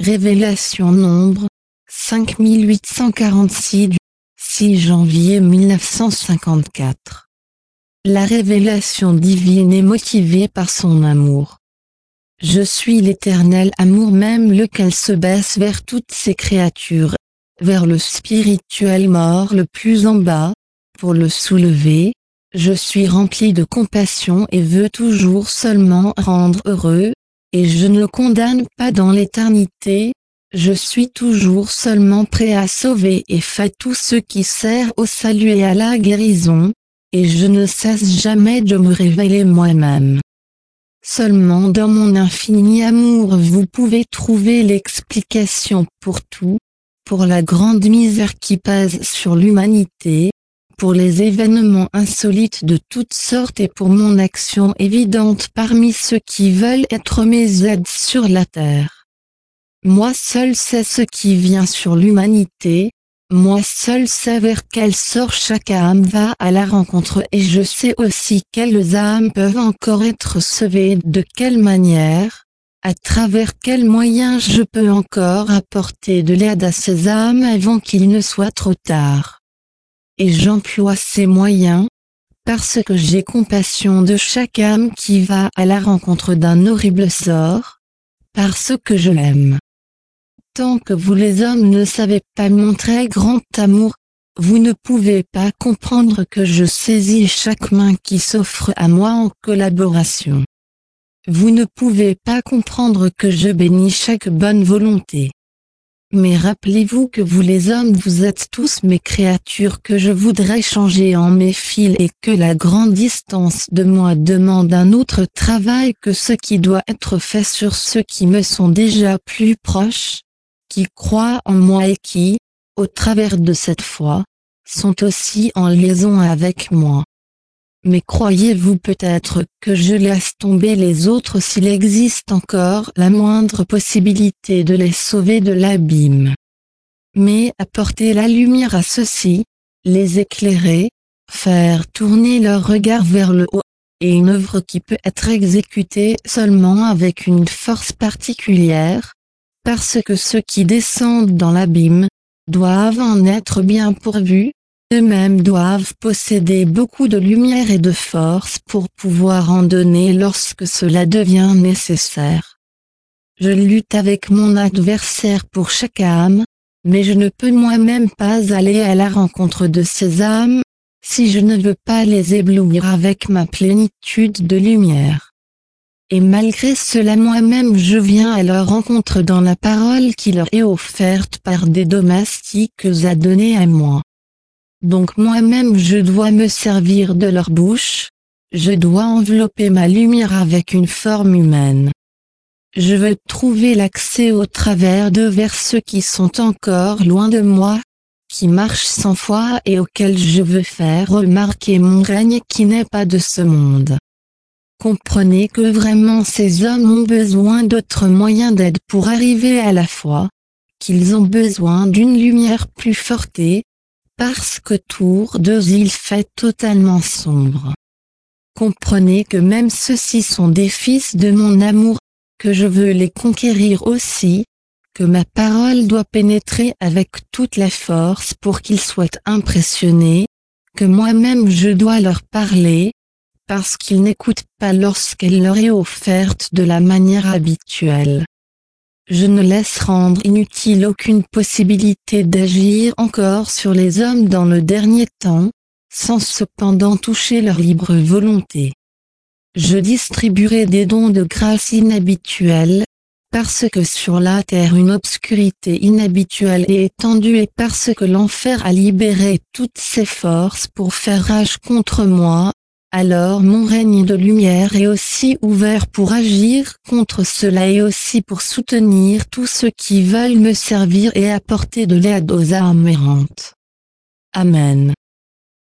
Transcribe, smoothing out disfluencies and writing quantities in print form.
Révélation nombre 5846 du 6 janvier 1954. La révélation divine est motivée par son amour. Je suis l'éternel amour même lequel se baisse vers toutes ses créatures, vers le spirituel mort le plus en bas, pour le soulever. Je suis rempli de compassion et veux toujours seulement rendre heureux, et je ne le condamne pas dans l'éternité. Je suis toujours seulement prêt à sauver et faire tout ce qui sert au salut et à la guérison, et je ne cesse jamais de me révéler moi-même. Seulement dans mon infini amour vous pouvez trouver l'explication pour tout, pour la grande misère qui pèse sur l'humanité, pour les événements insolites de toutes sortes et pour mon action évidente parmi ceux qui veulent être mes aides sur la terre. Moi seul sais ce qui vient sur l'humanité, moi seul sais vers quel sort chaque âme va à la rencontre et je sais aussi quelles âmes peuvent encore être sauvées, de quelle manière, à travers quels moyens je peux encore apporter de l'aide à ces âmes avant qu'il ne soit trop tard. Et j'emploie ces moyens, parce que j'ai compassion de chaque âme qui va à la rencontre d'un horrible sort, parce que je l'aime. Tant que vous les hommes ne savez pas mon très grand amour, vous ne pouvez pas comprendre que je saisis chaque main qui s'offre à moi en collaboration. Vous ne pouvez pas comprendre que je bénis chaque bonne volonté. Mais rappelez-vous que vous les hommes vous êtes tous mes créatures que je voudrais changer en mes fils et que la grande distance de moi demande un autre travail que ce qui doit être fait sur ceux qui me sont déjà plus proches, qui croient en moi et qui, au travers de cette foi, sont aussi en liaison avec moi. Mais croyez-vous peut-être que je laisse tomber les autres s'il existe encore la moindre possibilité de les sauver de l'abîme? Mais apporter la lumière à ceux-ci, les éclairer, faire tourner leur regard vers le haut, est une œuvre qui peut être exécutée seulement avec une force particulière, parce que ceux qui descendent dans l'abîme, doivent en être bien pourvus, eux-mêmes doivent posséder beaucoup de lumière et de force pour pouvoir en donner lorsque cela devient nécessaire. Je lutte avec mon adversaire pour chaque âme, mais je ne peux moi-même pas aller à la rencontre de ces âmes, si je ne veux pas les éblouir avec ma plénitude de lumière. Et malgré cela moi-même je viens à leur rencontre dans la parole qui leur est offerte par des domestiques à donner à moi. Donc moi-même je dois me servir de leur bouche, je dois envelopper ma lumière avec une forme humaine. Je veux trouver l'accès au travers d'eux vers ceux qui sont encore loin de moi, qui marchent sans foi et auxquels je veux faire remarquer mon règne qui n'est pas de ce monde. Comprenez que vraiment ces hommes ont besoin d'autres moyens d'aide pour arriver à la foi, qu'ils ont besoin d'une lumière plus forte et, parce qu'autour d'eux il fait totalement sombre. Comprenez que même ceux-ci sont des fils de mon amour, que je veux les conquérir aussi, que ma parole doit pénétrer avec toute la force pour qu'ils soient impressionnés, que moi-même je dois leur parler, parce qu'ils n'écoutent pas lorsqu'elle leur est offerte de la manière habituelle. Je ne laisse rendre inutile aucune possibilité d'agir encore sur les hommes dans le dernier temps, sans cependant toucher leur libre volonté. Je distribuerai des dons de grâce inhabituels, parce que sur la terre une obscurité inhabituelle est étendue et parce que l'enfer a libéré toutes ses forces pour faire rage contre moi. Alors mon règne de lumière est aussi ouvert pour agir contre cela et aussi pour soutenir tous ceux qui veulent me servir et apporter de l'aide aux âmes errantes. Amen.